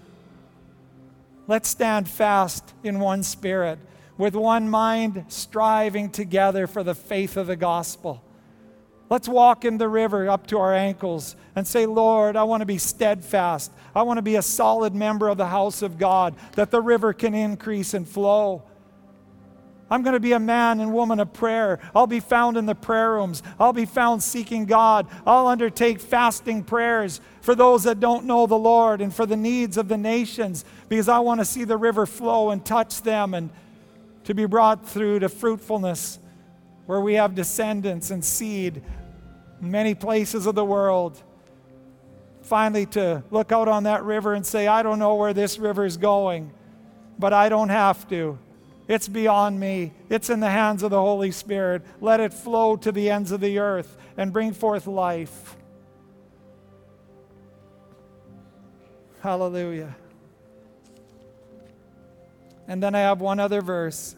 let's stand fast in one spirit, with one mind, striving together for the faith of the gospel. Let's walk in the river up to our ankles and say, Lord, I want to be steadfast. I want to be a solid member of the house of God, that the river can increase and flow. I'm going to be a man and woman of prayer. I'll be found in the prayer rooms. I'll be found seeking God. I'll undertake fasting prayers for those that don't know the Lord and for the needs of the nations, because I want to see the river flow and touch them and to be brought through to fruitfulness, where we have descendants and seed in many places of the world. Finally, to look out on that river and say, I don't know where this river is going, but I don't have to. It's beyond me. It's in the hands of the Holy Spirit. Let it flow to the ends of the earth and bring forth life. Hallelujah. And then I have one other verse.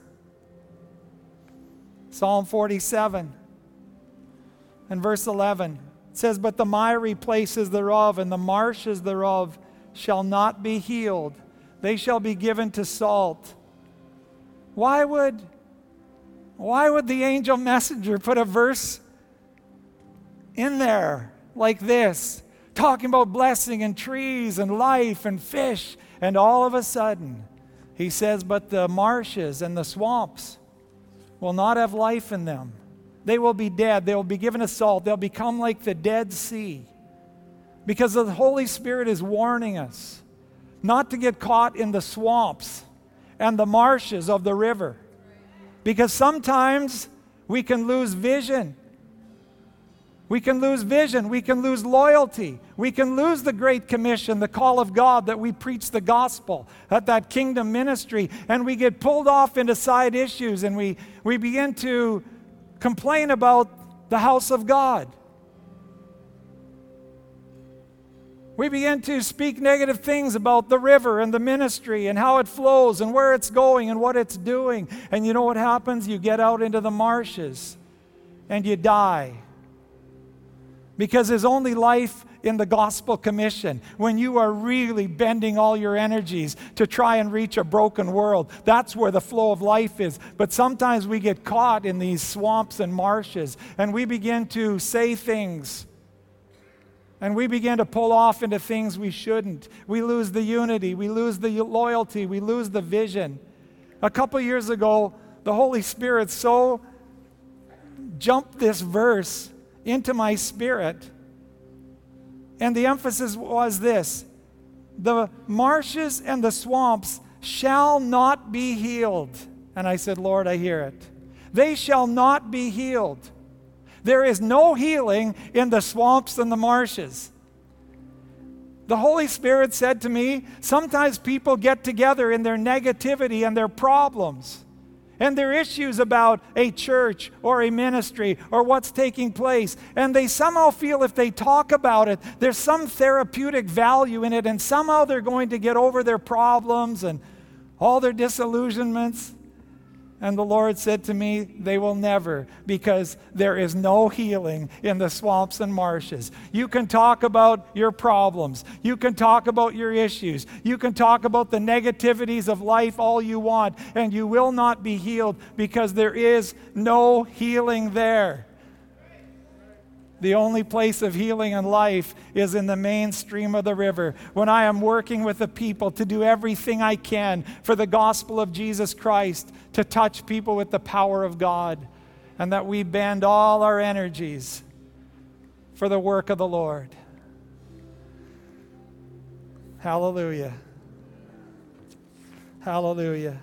Psalm forty-seven and verse eleven. It says, but the miry places thereof and the marshes thereof shall not be healed. They shall be given to salt. Why would, why would the angel messenger put a verse in there like this, talking about blessing and trees and life and fish, and all of a sudden he says, but the marshes and the swamps will not have life in them. They will be dead. They will be given to salt. They'll become like the Dead Sea. Because the Holy Spirit is warning us not to get caught in the swamps and the marshes of the river. Because sometimes we can lose vision. We can lose vision. We can lose loyalty. We can lose the Great Commission, the call of God that we preach the gospel at that kingdom ministry. And we get pulled off into side issues and we, we begin to complain about the house of God. We begin to speak negative things about the river and the ministry and how it flows and where it's going and what it's doing. And you know what happens? You get out into the marshes and you die. Because there's only life in the gospel commission when you are really bending all your energies to try and reach a broken world. That's where the flow of life is. But sometimes we get caught in these swamps and marshes and we begin to say things and we begin to pull off into things we shouldn't. We lose the unity, we lose the loyalty, we lose the vision. A couple years ago, the Holy Spirit so jumped this verse into my spirit. And the emphasis was this: the marshes and the swamps shall not be healed. And I said, Lord, I hear it. They shall not be healed. There is no healing in the swamps and the marshes. The Holy Spirit said to me, sometimes people get together in their negativity and their problems and their issues about a church or a ministry or what's taking place. And they somehow feel if they talk about it, there's some therapeutic value in it, and somehow they're going to get over their problems and all their disillusionments. And the Lord said to me, they will never, because there is no healing in the swamps and marshes. You can talk about your problems. You can talk about your issues. You can talk about the negativities of life all you want, and you will not be healed because there is no healing there. The only place of healing in life is in the mainstream of the river. When I am working with the people to do everything I can for the gospel of Jesus Christ, to touch people with the power of God, and that we bend all our energies for the work of the Lord. Hallelujah. Hallelujah.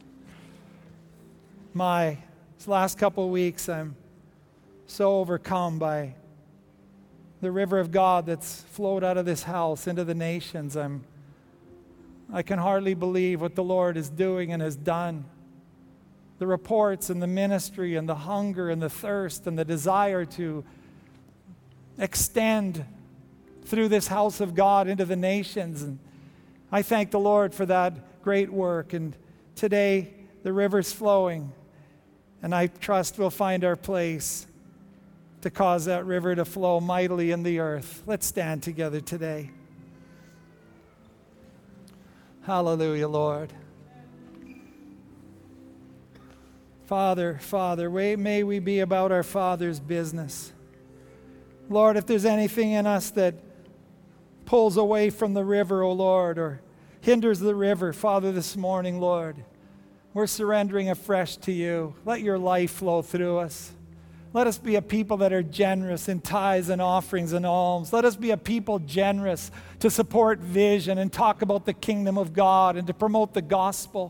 My this last couple of weeks, I'm so overcome by the river of God that's flowed out of this house into the nations. I'm, I can hardly believe what the Lord is doing and has done. The reports and the ministry and the hunger and the thirst and the desire to extend through this house of God into the nations. And I thank the Lord for that great work. And today the river's flowing, and I trust we'll find our place to cause that river to flow mightily in the earth. Let's stand together today. Hallelujah, Lord. Father, Father, may we be about our Father's business. Lord, if there's anything in us that pulls away from the river, O Lord, or hinders the river, Father, this morning, Lord, we're surrendering afresh to you. Let your life flow through us. Let us be a people that are generous in tithes and offerings and alms. Let us be a people generous to support vision and talk about the kingdom of God and to promote the gospel.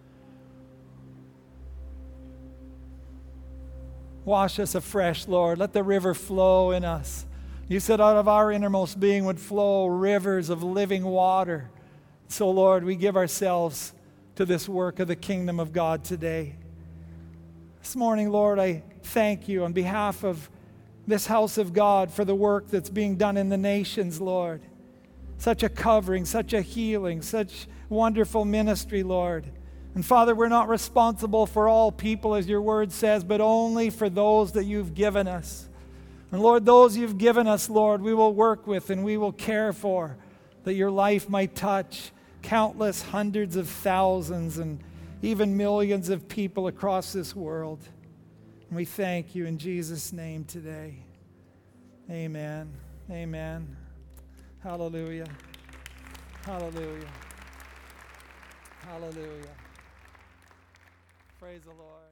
Wash us afresh, Lord. Let the river flow in us. You said out of our innermost being would flow rivers of living water. So, Lord, we give ourselves to this work of the kingdom of God today. This morning, Lord, I thank you on behalf of this house of God for the work that's being done in the nations, Lord. Such a covering, such a healing, such wonderful ministry, Lord. And Father, we're not responsible for all people, as your word says, but only for those that you've given us. And Lord, those you've given us, Lord, we will work with and we will care for, that your life might touch countless hundreds of thousands and even millions of people across this world. And we thank you in Jesus' name today. Amen. Amen. Hallelujah. Hallelujah. Hallelujah. Praise the Lord.